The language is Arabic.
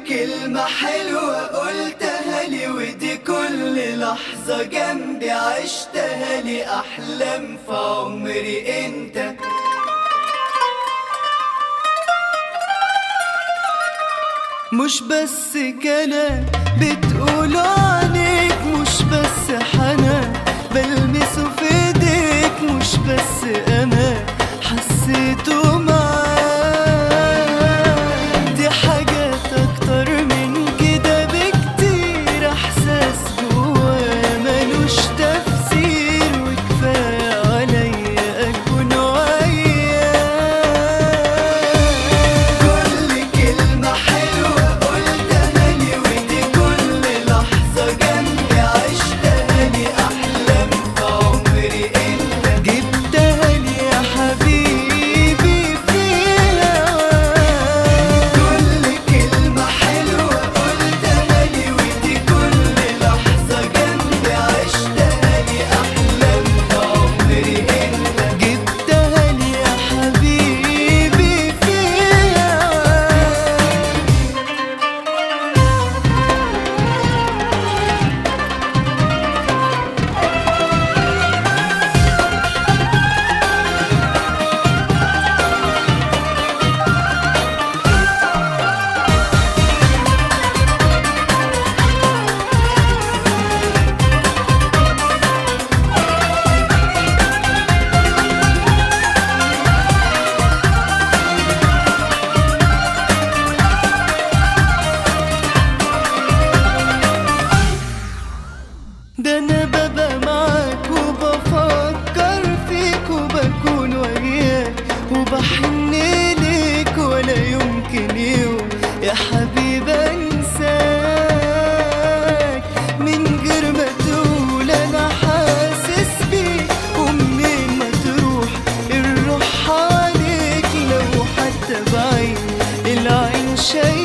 كلمة حلوة قلتها لي، ودي كل لحظة جنبي عشتها لي، أحلام في عمري انت. مش بس كلام بتقوله عليك، مش بس حنان بلمسه في ايديك، مش بس امان حسيته معاك، دي حاجات اكتر من كده بكتير، احساس جوايا ملوش تفسير، وكفاية عليا اكون وياك. كل كلمة حلوة قلتها لي، ودي كل لحظة جنبي عشتها لي، احلام في عمري انت جبتها لي يا حبيبي في هواك. كل كلمة حلوة قلتها لي، ودي كل لحظة جنبي عشتها لي، أحلام في عمري انت جبتها لي يا حبيبي في ده انا ببقى معاك وبفكر فيك وبكون وياك وبحن ليك، ولا يمكن يوم يا حبيبي انساك، من غير ما تقول انا حاسس بيك، ومنين ما تروح الروح عليك، لو حتى بعيد العين شايفة